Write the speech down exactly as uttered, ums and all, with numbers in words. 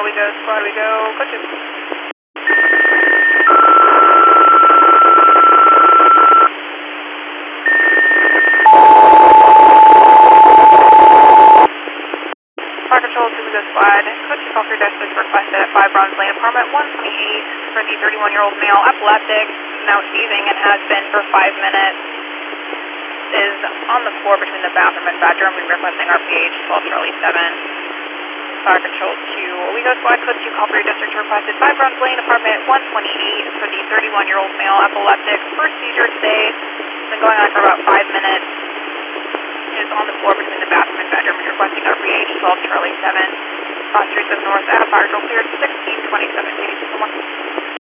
we go, squad, we go, code two. Fire control, two, we go, squad. Code two, call for dash six requested at five Bronze Lane, apartment one twenty-eight for the thirty-one-year-old male, epileptic, now seizing and has been for five minutes. Is on the floor between the bathroom and bedroom. We're requesting R P H twelve Charlie seven. Fire control two, we go, squad, code two, call for your district requested five Bronze Lane, apartment one twenty-eight for the thirty-one-year-old male, epileptic, first seizure today. It's been going on for about five minutes. Is on the floor between the bathroom and bedroom. We're requesting R P H twelve Charlie seven. Cross Streets of North Ave, fire control cleared sixteen twenty-seven. Katie, one.